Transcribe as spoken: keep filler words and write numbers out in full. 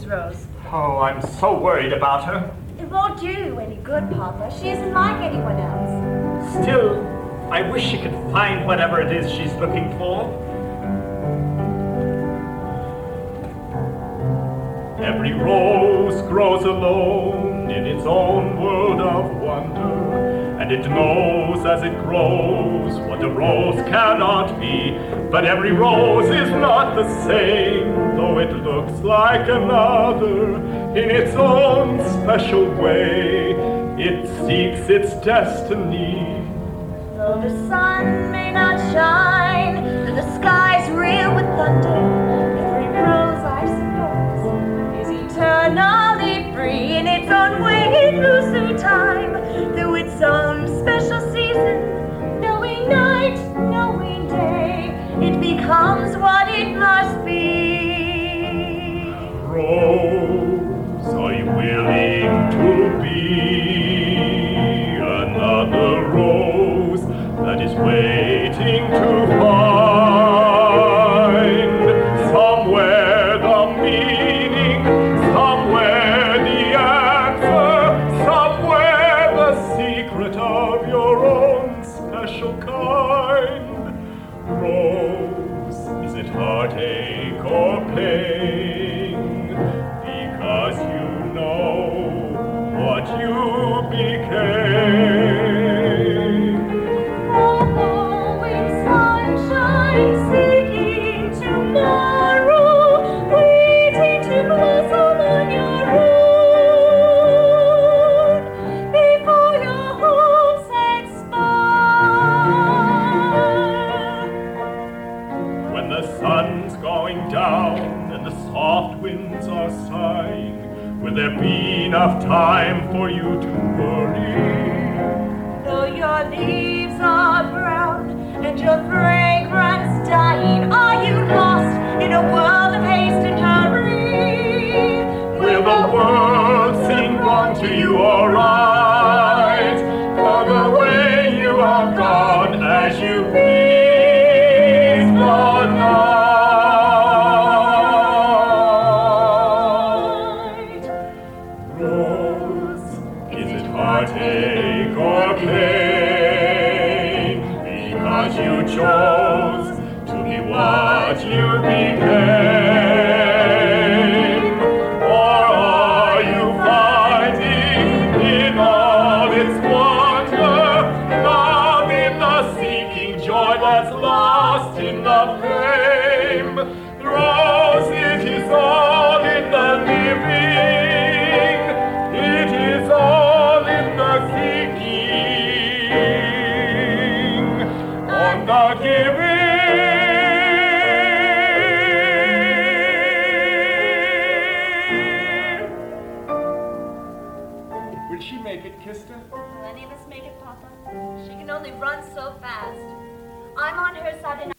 Missus Rose. Oh, I'm so worried about her. It won't do you any good, Papa. She isn't like anyone else. Still, I wish she could find whatever it is she's looking for. Every rose grows alone in its own world of wonder, and it knows as it grows what a rose cannot be. But every rose is not the same, though it looks like another. In its own special way, it seeks its destiny. Though the sun may not shine, though the skies reel with thunder, every rose, I suppose, is eternally free. In its own way it moves through time, through its own special season, knowing night, knowing day, it becomes what it must be. Rose, are you willing to be another rose that is waiting to find somewhere the meaning, somewhere the answer, somewhere the secret of your own special kind? Rose, is it heartache or pain? Because you know what you became. Oh, in sunshine, seeking tomorrow, waiting to blossom on your own, before your hopes expire. When the sun's going down and the soft winds are sighing, will there be enough time for you to worry? Though your leaves are brown and your fragrance dying, are you lost in a world of haste and hurry? Will the world seem wrong to you or right for the way you are gone as you leave the night? Rose, is it heartache or pain because you chose to be what you became? Or are you finding in all its wonder love in the seeking, joy that's lost in the fame? Rose, it is all in the living, it is all in the seeking, on the giving. Will she make it, Kista? Will any of us make it, Papa? She can only run so fast. I'm on her side and